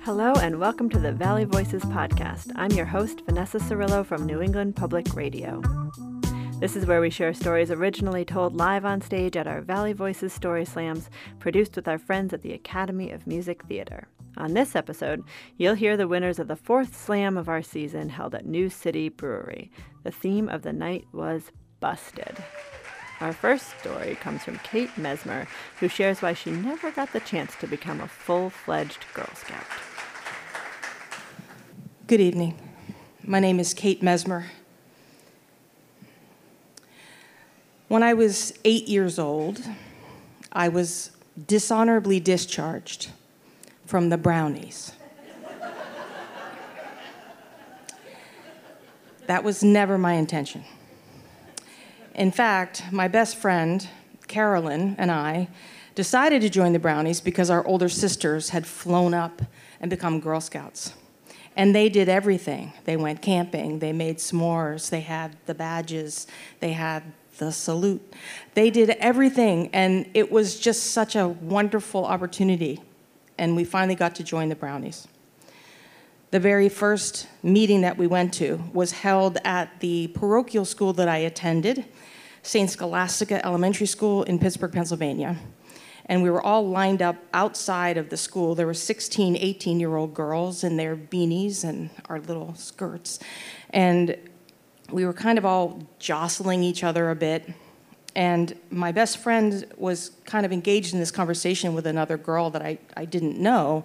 Hello and welcome to the Valley Voices podcast. I'm your host, Vanessa Cirillo from New England Public Radio. This is where we share stories originally told live on stage at our Valley Voices Story Slams, produced with our friends at the Academy of Music Theater. On this episode, you'll hear the winners of the fourth slam of our season held at New City Brewery. The theme of the night was Busted. Our first story comes from Kate Mesmer, who shares why she never got the chance to become a full-fledged Girl Scout. Good evening. My name is Kate Mesmer. When I was 8 years old, I was dishonorably discharged from the Brownies. That was never my intention. In fact, my best friend, Carolyn, and I decided to join the Brownies because our older sisters had flown up and become Girl Scouts. And they did everything. They went camping, they made s'mores, they had the badges, they had the salute. They did everything, and it was just such a wonderful opportunity. And we finally got to join the Brownies. The very first meeting that we went to was held at the parochial school that I attended, St. Scholastica Elementary School in Pittsburgh, Pennsylvania. And we were all lined up outside of the school. There were 16, 18-year-old girls in their beanies and our little skirts. And we were kind of all jostling each other a bit. And my best friend was kind of engaged in this conversation with another girl that I didn't know.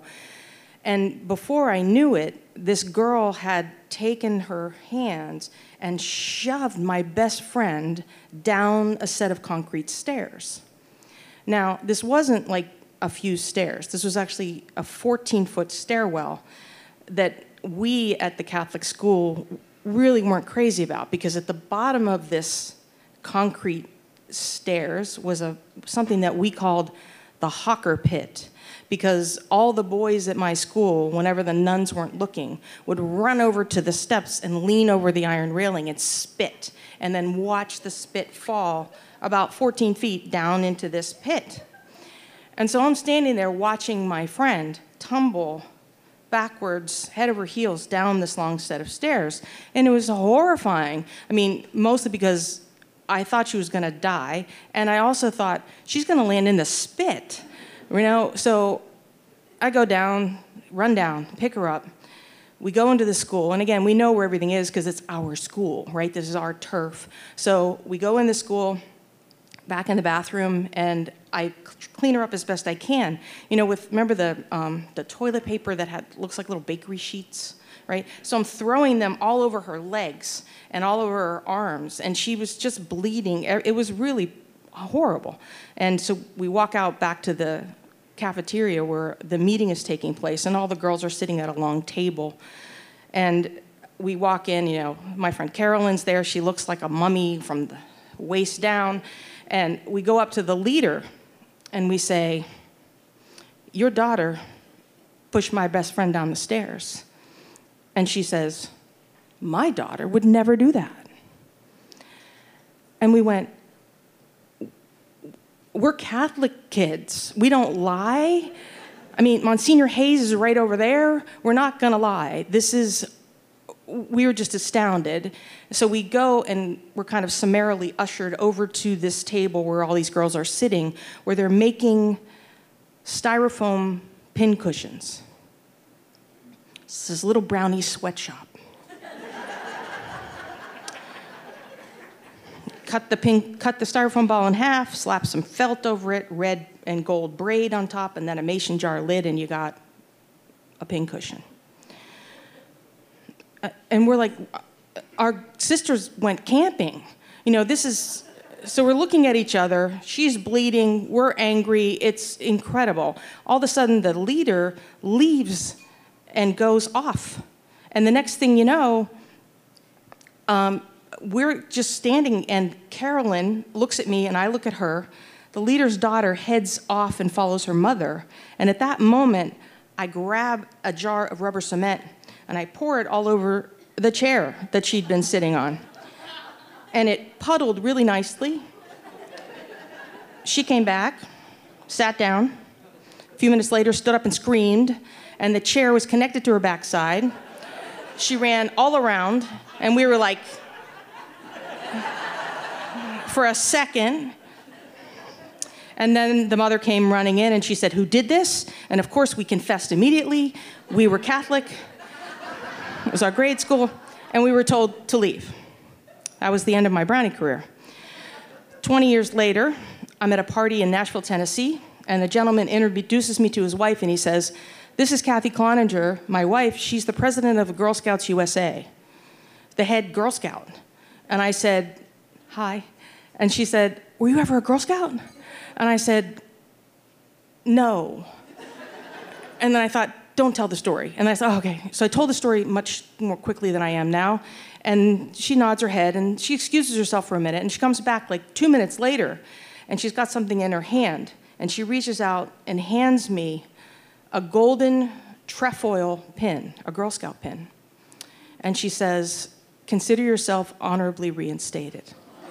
And before I knew it, this girl had taken her hands and shoved my best friend down a set of concrete stairs. Now, this wasn't like a few stairs. This was actually a 14-foot stairwell that we at the Catholic school really weren't crazy about, because at the bottom of this concrete stairs was something that we called the hawker pit, because all the boys at my school, whenever the nuns weren't looking, would run over to the steps and lean over the iron railing and spit, and then watch the spit fall about 14 feet down into this pit. And so I'm standing there watching my friend tumble backwards, head over heels, down this long set of stairs, and it was horrifying. I mean, mostly because I thought she was gonna die, and I also thought, she's gonna land in the spit. So I go down, run down, pick her up. We go into the school, and again, we know where everything is because it's our school, right? This is our turf. So we go in the school, back in the bathroom, and I clean her up as best I can. Remember the toilet paper that looks like little bakery sheets, right? So I'm throwing them all over her legs and all over her arms, and she was just bleeding. It was really horrible. And so we walk out back to the cafeteria where the meeting is taking place, and all the girls are sitting at a long table. And we walk in, my friend Carolyn's there. She looks like a mummy from the waist down. And we go up to the leader, and we say, "Your daughter pushed my best friend down the stairs." And she says, "My daughter would never do that." And we went, "We're Catholic kids. We don't lie. I mean, Monsignor Hayes is right over there. We're not gonna lie. We were just astounded." So we go, and we're kind of summarily ushered over to this table where all these girls are sitting, where they're making styrofoam pin cushions. It's this little brownie sweatshop. Cut the styrofoam ball in half, slap some felt over it, red and gold braid on top, and then a mason jar lid, and you got a pin cushion. And we're like, our sisters went camping. So we're looking at each other. She's bleeding. We're angry. It's incredible. All of a sudden, the leader leaves and goes off. And the next thing you know, we're just standing, and Carolyn looks at me, and I look at her. The leader's daughter heads off and follows her mother. And at that moment, I grab a jar of rubber cement, and I pour it all over the chair that she'd been sitting on. And it puddled really nicely. She came back, sat down. A few minutes later, stood up and screamed, and the chair was connected to her backside. She ran all around, and we were like, for a second. And then the mother came running in, and she said, "Who did this?" And of course, we confessed immediately. We were Catholic. It was our grade school, and we were told to leave. That was the end of my brownie career. 20 years later, I'm at a party in Nashville, Tennessee, and the gentleman introduces me to his wife, and he says, "This is Kathy Cloninger, my wife. She's the president of Girl Scouts USA, the head Girl Scout." And I said, "Hi." And she said, "Were you ever a Girl Scout?" And I said, "No." And then I thought, don't tell the story. And I said, "Oh, okay." So I told the story much more quickly than I am now. And she nods her head, and she excuses herself for a minute, and she comes back like 2 minutes later, and she's got something in her hand. And she reaches out and hands me a golden trefoil pin, a Girl Scout pin. And she says, "Consider yourself honorably reinstated."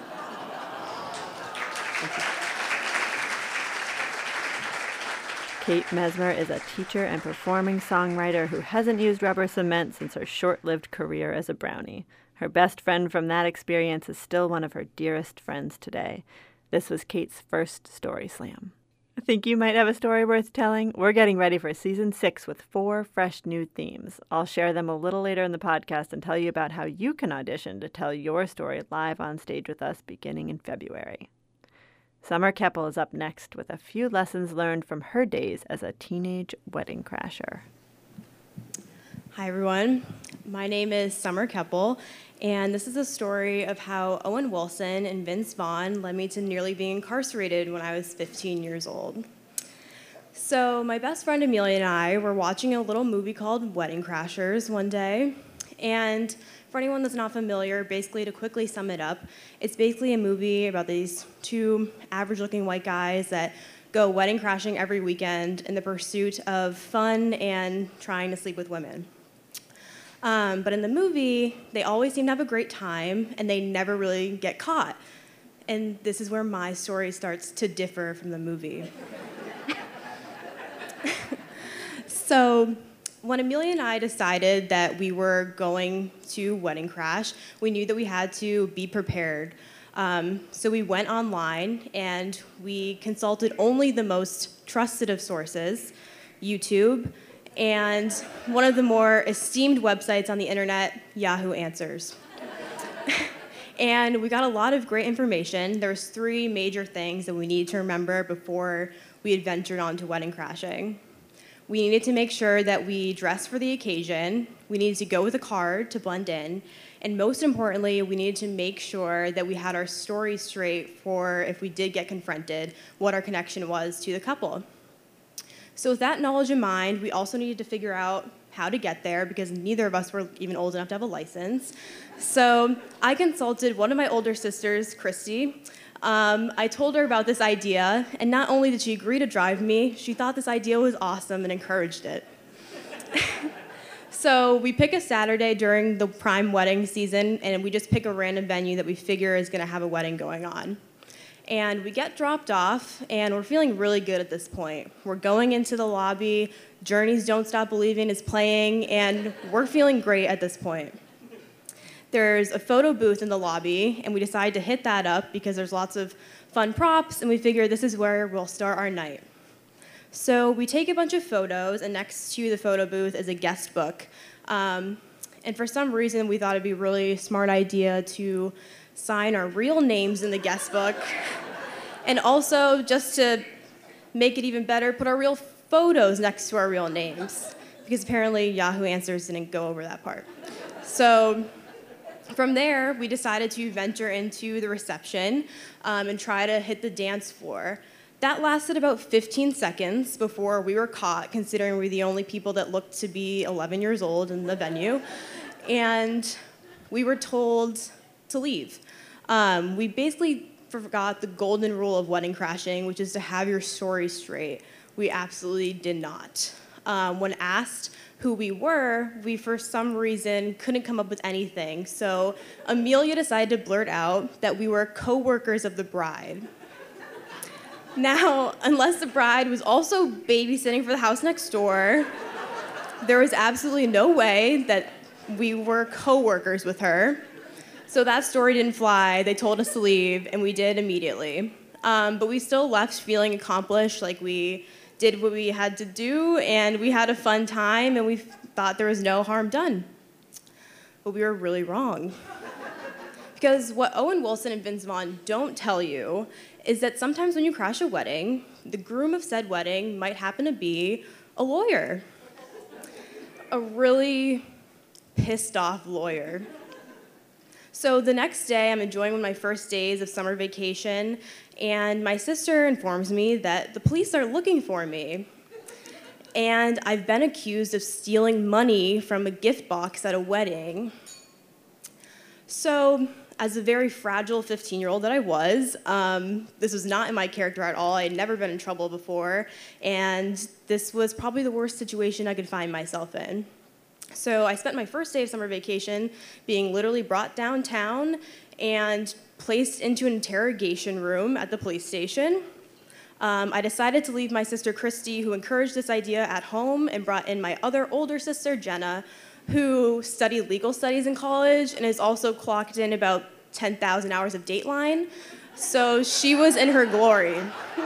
Kate Mesmer is a teacher and performing songwriter who hasn't used rubber cement since her short-lived career as a brownie. Her best friend from that experience is still one of her dearest friends today. This was Kate's first Story Slam. Think you might have a story worth telling? We're getting ready for season 6 with 4 fresh new themes. I'll share them a little later in the podcast and tell you about how you can audition to tell your story live on stage with us beginning in February. Summer Keppel is up next with a few lessons learned from her days as a teenage wedding crasher. Hi, everyone. My name is Summer Keppel, and this is a story of how Owen Wilson and Vince Vaughn led me to nearly being incarcerated when I was 15 years old. So my best friend Amelia and I were watching a little movie called Wedding Crashers one day, and for anyone that's not familiar, basically to quickly sum it up, it's basically a movie about these 2 average-looking white guys that go wedding crashing every weekend in the pursuit of fun and trying to sleep with women. But in the movie, they always seem to have a great time, and they never really get caught. And this is where my story starts to differ from the movie. So when Amelia and I decided that we were going to Wedding Crash, we knew that we had to be prepared. So we went online and we consulted only the most trusted of sources, YouTube, and one of the more esteemed websites on the internet, Yahoo Answers. And we got a lot of great information. There was 3 major things that we needed to remember before we had ventured onto wedding crashing. We needed to make sure that we dressed for the occasion. We needed to go with a card to blend in. And most importantly, we needed to make sure that we had our story straight for if we did get confronted, what our connection was to the couple. So with that knowledge in mind, we also needed to figure out how to get there because neither of us were even old enough to have a license. So I consulted one of my older sisters, Christy. I told her about this idea, and not only did she agree to drive me, she thought this idea was awesome and encouraged it. So we pick a Saturday during the prime wedding season, and we just pick a random venue that we figure is going to have a wedding going on. And we get dropped off, and we're feeling really good at this point. We're going into the lobby, Journey's Don't Stop Believing is playing, and we're feeling great at this point. There's a photo booth in the lobby, and we decide to hit that up because there's lots of fun props, and we figure this is where we'll start our night. So we take a bunch of photos, and next to the photo booth is a guest book. And for some reason, we thought it'd be a really smart idea to sign our real names in the guest book, and also, just to make it even better, put our real photos next to our real names, because apparently Yahoo Answers didn't go over that part. So from there, we decided to venture into the reception and try to hit the dance floor. That lasted about 15 seconds before we were caught, considering we were the only people that looked to be 11 years old in the venue. And we were told to leave. We basically forgot the golden rule of wedding crashing, which is to have your story straight. We absolutely did not. When asked who we were, we for some reason couldn't come up with anything. So Amelia decided to blurt out that we were co-workers of the bride. Now, unless the bride was also babysitting for the house next door, there was absolutely no way that we were co-workers with her. So that story didn't fly. They told us to leave, and we did immediately. But we still left feeling accomplished, like we did what we had to do, and we had a fun time, and we thought there was no harm done. But we were really wrong. Because what Owen Wilson and Vince Vaughn don't tell you is that sometimes when you crash a wedding, the groom of said wedding might happen to be a lawyer. A really pissed off lawyer. So the next day, I'm enjoying one of my first days of summer vacation, and my sister informs me that the police are looking for me. And I've been accused of stealing money from a gift box at a wedding. So, as a very fragile 15-year-old that I was, this was not in my character at all. I had never been in trouble before, and this was probably the worst situation I could find myself in. So I spent my first day of summer vacation being literally brought downtown and placed into an interrogation room at the police station. I decided to leave my sister Christy, who encouraged this idea, at home, and brought in my other older sister, Jenna, who studied legal studies in college and has also clocked in about 10,000 hours of Dateline. So she was in her glory.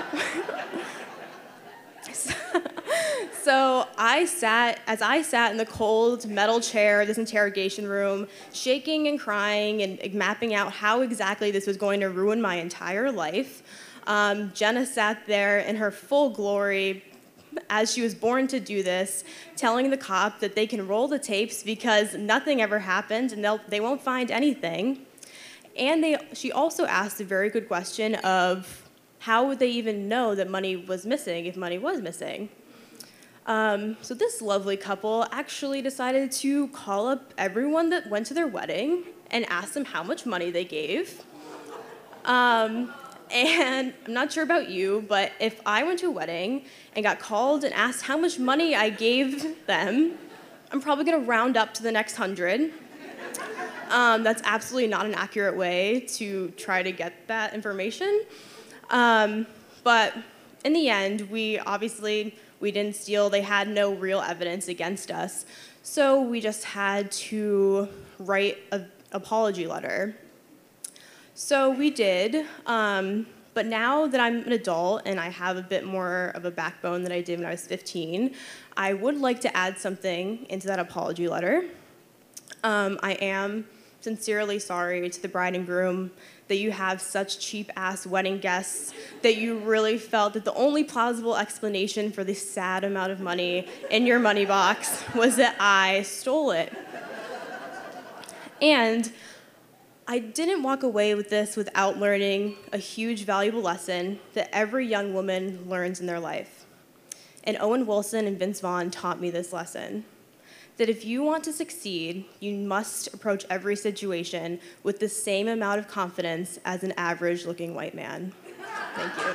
So as I sat in the cold metal chair of this interrogation room, shaking and crying and mapping out how exactly this was going to ruin my entire life, Jenna sat there in her full glory, as she was born to do this, telling the cop that they can roll the tapes because nothing ever happened and they won't find anything. And she also asked a very good question of how would they even know that money was missing if money was missing? So this lovely couple actually decided to call up everyone that went to their wedding and ask them how much money they gave. And I'm not sure about you, but if I went to a wedding and got called and asked how much money I gave them, I'm probably going to round up to the next 100. That's absolutely not an accurate way to try to get that information. But in the end, we didn't steal. They had no real evidence against us. So we just had to write an apology letter. So we did, but now that I'm an adult and I have a bit more of a backbone than I did when I was 15, I would like to add something into that apology letter. I am sincerely sorry to the bride and groom that you have such cheap-ass wedding guests, that you really felt that the only plausible explanation for the sad amount of money in your money box was that I stole it. And I didn't walk away with this without learning a huge valuable lesson that every young woman learns in their life. And Owen Wilson and Vince Vaughn taught me this lesson, that if you want to succeed, you must approach every situation with the same amount of confidence as an average-looking white man. Thank you.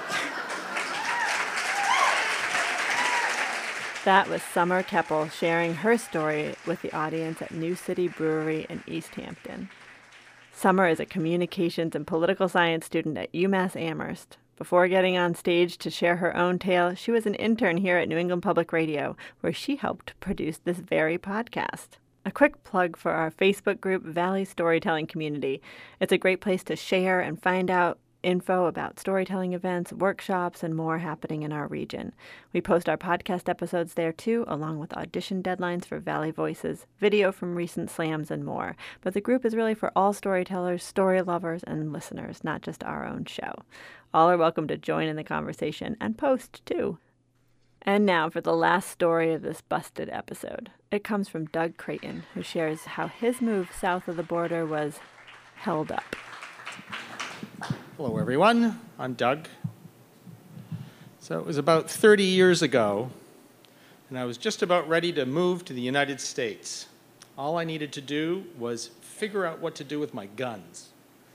That was Summer Keppel sharing her story with the audience at New City Brewery in East Hampton. Summer is a communications and political science student at UMass Amherst. Before getting on stage to share her own tale, she was an intern here at New England Public Radio, where she helped produce this very podcast. A quick plug for our Facebook group, Valley Storytelling Community. It's a great place to share and find out info about storytelling events, workshops, and more happening in our region. We post our podcast episodes there too, along with audition deadlines for Valley Voices, video from recent slams, and more. But the group is really for all storytellers, story lovers, and listeners, not just our own show. All are welcome to join in the conversation and post too. And now for the last story of this busted episode. It comes from Doug Creighton, who shares how his move south of the border was held up. Hello, everyone. I'm Doug. So it was about 30 years ago, and I was just about ready to move to the United States. All I needed to do was figure out what to do with my guns.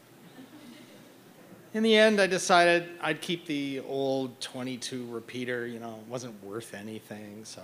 In the end, I decided I'd keep the old .22 repeater. It wasn't worth anything, so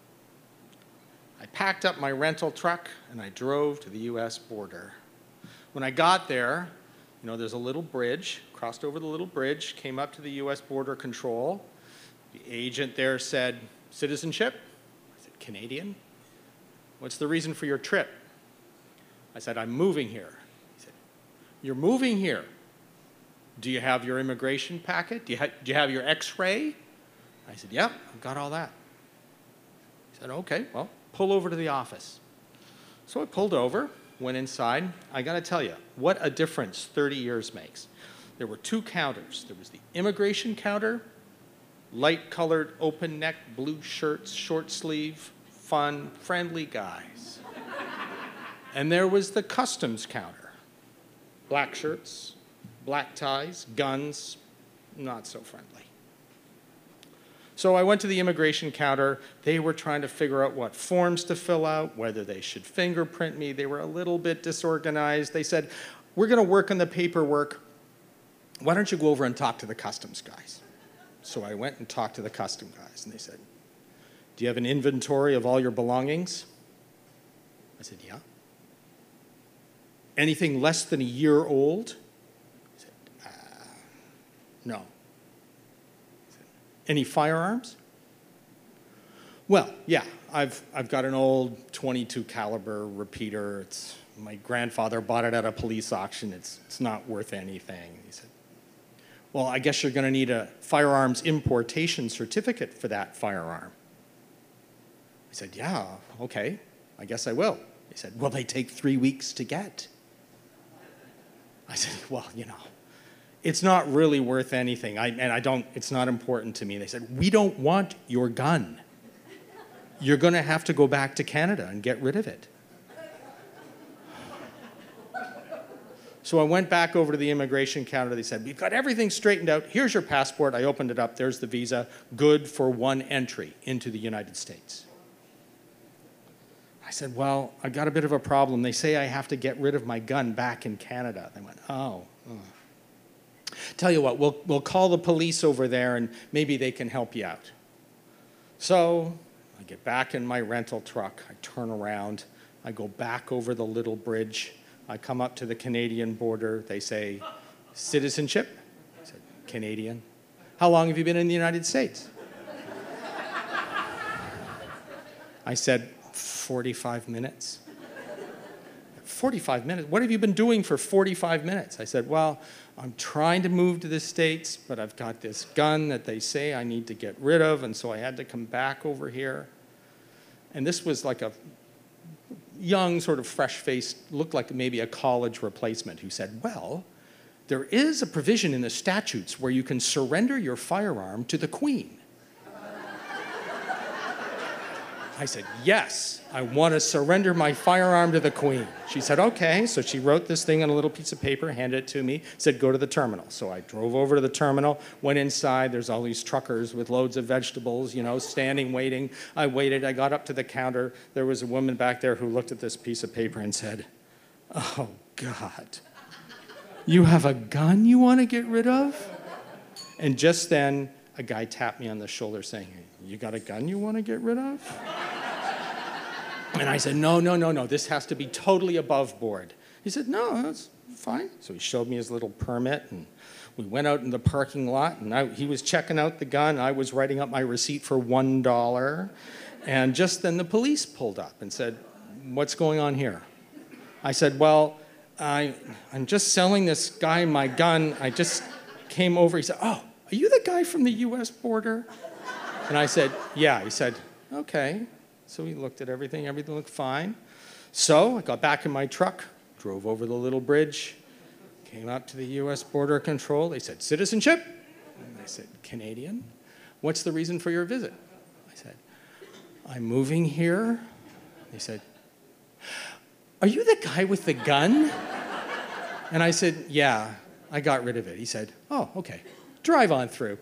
I packed up my rental truck and I drove to the U.S. border. When I got there, You know, there's a little bridge, crossed over the little bridge, came up to the U.S. Border Control. The agent there said, citizenship? I said, Canadian. What's the reason for your trip? I said, I'm moving here. He said, you're moving here. Do you have your immigration packet? Do you have your x-ray? I said, yep, I've got all that. He said, okay, well, pull over to the office. So I pulled over, went inside. I got to tell you, what a difference 30 years makes. There were two counters. There was the immigration counter, light-colored, open-neck, blue shirts, short sleeve, fun, friendly guys. And there was the customs counter. Black shirts, black ties, guns, not so friendly. So I went to the immigration counter. They were trying to figure out what forms to fill out, whether they should fingerprint me. They were a little bit disorganized. They said, we're going to work on the paperwork. Why don't you go over and talk to the customs guys? So I went and talked to the customs guys, and they said, do you have an inventory of all your belongings? I said, yeah. Anything less than a year old? I said, no. Any firearms? Well, yeah, I've got an old .22 caliber repeater. My grandfather bought it at a police auction. It's not worth anything. He said, well, I guess you're going to need a firearms importation certificate for that firearm. I said, yeah, okay, I guess I will. He said, well, they take 3 weeks to get. I said, well, you know, it's not really worth anything. It's not important to me. They said, we don't want your gun. You're going to have to go back to Canada and get rid of it. So I went back over to the immigration counter. They said, we've got everything straightened out. Here's your passport. I opened it up. There's the visa. Good for one entry into the United States. I said, well, I've got a bit of a problem. They say I have to get rid of my gun back in Canada. They went, oh. Tell you what, we'll call the police over there and maybe they can help you out. So I get back in my rental truck. I turn around. I go back over the little bridge. I come up to the Canadian border. They say, citizenship? I said, Canadian. How long have you been in the United States? I said, 45 minutes. 45 minutes? What have you been doing for 45 minutes? I said, well, I'm trying to move to the States, but I've got this gun that they say I need to get rid of, and so I had to come back over here. And this was like a young, sort of fresh-faced, looked like maybe a college replacement who said, well, there is a provision in the statutes where you can surrender your firearm to the Queen. I said, yes, I want to surrender my firearm to the Queen. She said, okay. So she wrote this thing on a little piece of paper, handed it to me, said, go to the terminal. So I drove over to the terminal, went inside. There's all these truckers with loads of vegetables, you know, standing, waiting. I waited. I got up to the counter. There was a woman back there who looked at this piece of paper and said, oh, God, you have a gun you want to get rid of? And just then, a guy tapped me on the shoulder saying, you got a gun you want to get rid of? And I said, no, this has to be totally above board. He said, no, that's fine. So he showed me his little permit, and we went out in the parking lot, and he was checking out the gun. I was writing up my receipt for $1. And just then the police pulled up and said, what's going on here? I said, well, I'm just selling this guy my gun. I just came over. He said, oh, are you the guy from the U.S. border? And I said, yeah. He said, okay. So he looked at everything. Everything looked fine. So I got back in my truck, drove over the little bridge, came up to the U.S. Border Control. They said, citizenship? And I said, Canadian. What's the reason for your visit? I said, I'm moving here. They said, are you the guy with the gun? And I said, yeah, I got rid of it. He said, oh, okay. Drive on through.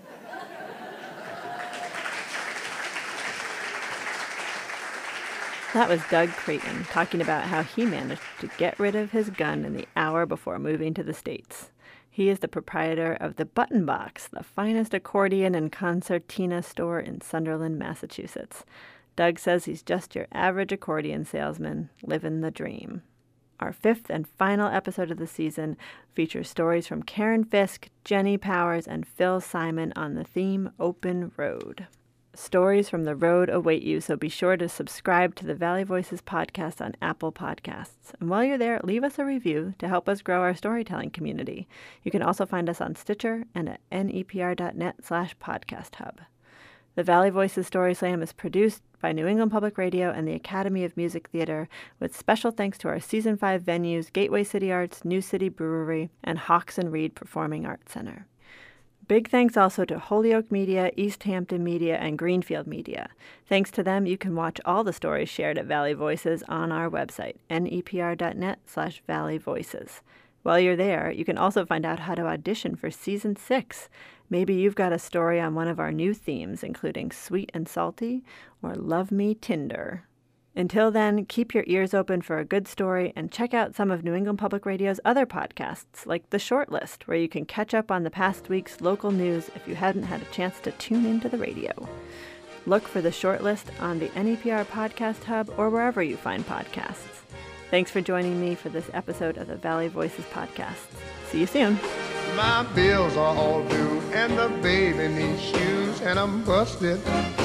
That was Doug Creighton talking about how he managed to get rid of his gun in the hour before moving to the States. He is the proprietor of the Button Box, the finest accordion and concertina store in Sunderland, Massachusetts. Doug says he's just your average accordion salesman living the dream. Our fifth and final episode of the season features stories from Karen Fisk, Jenny Powers, and Phil Simon on the theme Open Road. Stories from the road await you, so be sure to subscribe to the Valley Voices podcast on Apple Podcasts. And while you're there, leave us a review to help us grow our storytelling community. You can also find us on Stitcher and at nepr.net/podcasthub. The Valley Voices Story Slam is produced by New England Public Radio and the Academy of Music Theater, with special thanks to our Season 5 venues, Gateway City Arts, New City Brewery, and Hawks and Reed Performing Arts Center. Big thanks also to Holyoke Media, East Hampton Media, and Greenfield Media. Thanks to them, you can watch all the stories shared at Valley Voices on our website, nepr.net/Valley Voices. While you're there, you can also find out how to audition for Season 6. Maybe you've got a story on one of our new themes, including Sweet and Salty or Love Me Tinder. Until then, keep your ears open for a good story and check out some of New England Public Radio's other podcasts, like The Shortlist, where you can catch up on the past week's local news if you hadn't had a chance to tune into the radio. Look for The Shortlist on the NEPR Podcast Hub or wherever you find podcasts. Thanks for joining me for this episode of the Valley Voices podcast. See you soon. My bills are all due and the baby needs shoes and I'm busted.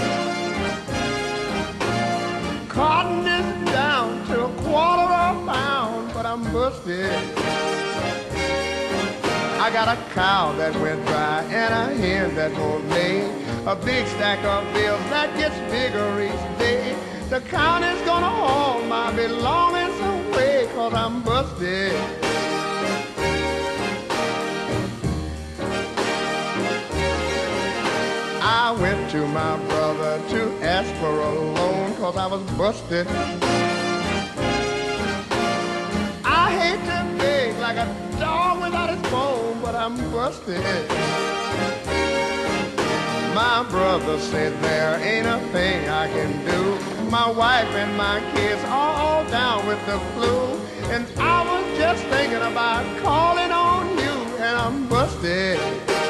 Cotton is down to a quarter of a pound, but I'm busted. I got a cow that went dry and a hen that won't lay. A big stack of bills that gets bigger each day. The county's gonna haul my belongings away 'cause I'm busted. I went to my brother to ask for a loan 'cause I was busted. I hate to beg like a dog without his bone, but I'm busted. My brother said there ain't a thing I can do. My wife and my kids are all down with the flu. And I was just thinking about calling on you, and I'm busted.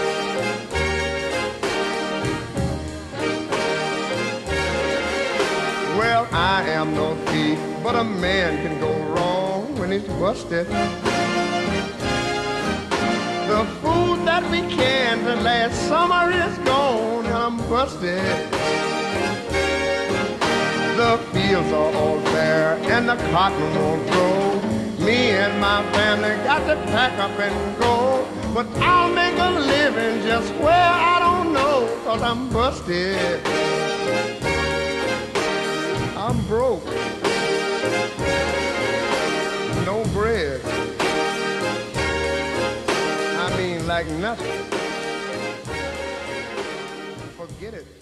Well, I am no thief, but a man can go wrong when he's busted. The food that we canned last summer is gone, and I'm busted. The fields are all bare, and the cotton won't grow. Me and my family got to pack up and go. But I'll make a living just where I don't know, 'cause I'm busted. I'm broke. No bread. I mean, like nothing. Forget it.